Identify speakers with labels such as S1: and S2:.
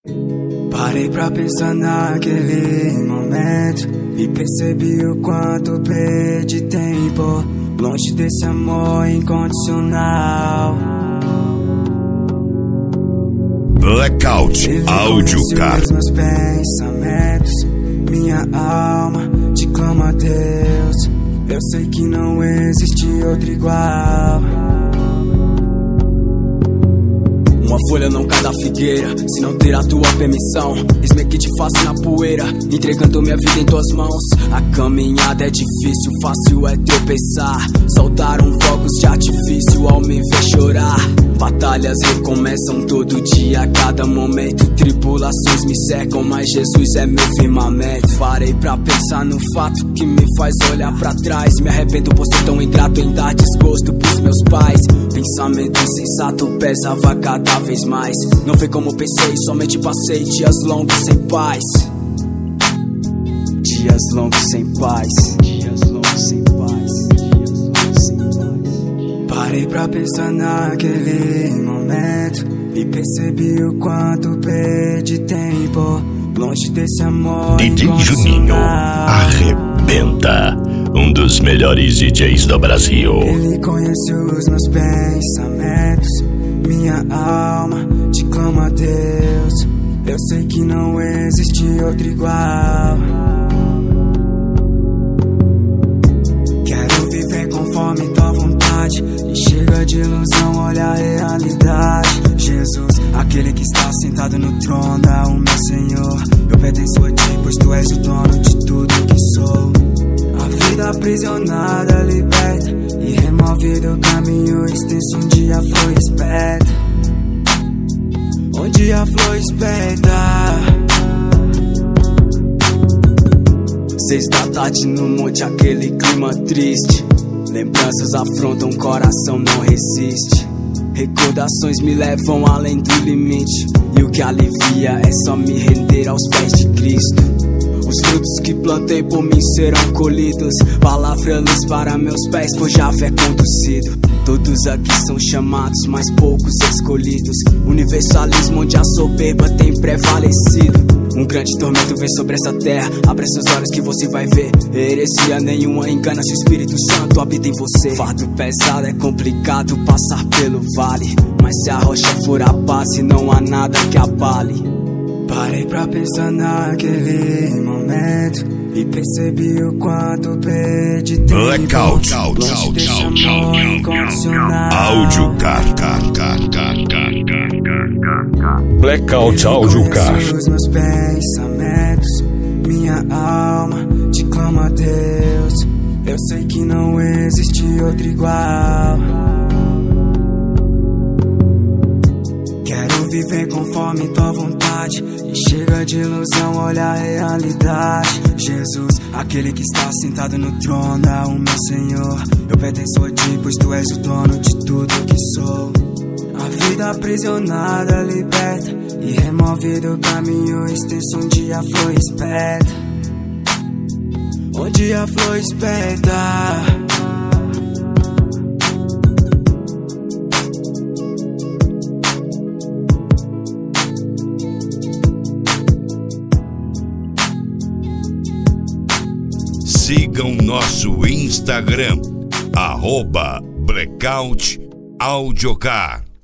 S1: Parei pra pensar naquele momento e percebi o quanto perdi tempo longe desse amor incondicional.
S2: Blackout Audiocar.
S1: Os meus pensamentos, minha alma te clama a Deus. Eu sei que não existe outro igual. Uma folha não cai da figueira se não ter a tua permissão. Eis-me que te faço na poeira, entregando minha vida em tuas mãos. A caminhada é difícil, fácil é tropeçar. Soltaram fogos de artifício ao me ver chorar. Batalhas recomeçam todo dia, a cada momento. Tribulações me cercam, mas Jesus é meu firmamento. Parei pra pensar no fato que me faz olhar pra trás. Me arrependo por ser tão ingrato em dar desgosto pros meus pais. Pensamento insensato pesava cada vez mais. Não foi como pensei, somente passei dias longos sem paz. Dias longos sem paz. Dias longos sem paz. Dias longos sem paz. Parei pra pensar naquele momento e percebi o quanto perdi tempo longe desse amor
S2: DJ Juninho arrebenta, um dos melhores DJs do Brasil.
S1: Ele conhece os meus pensamentos, minha alma te clama a Deus. Eu sei que não existe outro igual. Quero viver conforme tua vontade e chega de ilusão, olha a realidade. Jesus, aquele que está sentado no trono, é o meu Senhor. Eu pertenço a ti, pois tu és o dono de tudo que sou. A vida aprisionada liberta e remove do caminho extenso onde a flor espeta. Onde a flor espeta. 6 da tarde no monte, aquele clima triste. Lembranças afrontam, o coração não resiste. Recordações me levam além do limite, e o que alivia é só me render aos pés de Cristo. Os frutos que plantei por mim serão colhidos. Palavra luz para meus pés, por Javé conduzido. Todos aqui são chamados, mas poucos escolhidos. Universalismo onde a soberba tem prevalecido. Um grande tormento vem sobre essa terra, abre seus olhos que você vai ver. Heresia nenhuma engana se o Espírito Santo habita em você. Fardo pesado, é complicado passar pelo vale, mas se a rocha for a base, não há nada que abale. Parei pra pensar naquele momento e percebi o quanto perdi tempo
S2: Blackout
S1: longe desse amor incondicional.
S2: Audiocar. Blackout Audiocar.
S1: Os meus pensamentos, minha alma te clama a Deus. Eu sei que não existe outro igual. Quero viver conforme tua vontade e chega de ilusão, olha a realidade. Jesus, aquele que está sentado no trono, é o meu Senhor. Eu pertenço a ti, pois tu és o dono de tudo que sou. A vida aprisionada liberta e remove do caminho extenso onde a flor espeta. Onde a flor espeta.
S2: Sigam nosso Instagram, @Blackout Audiocar.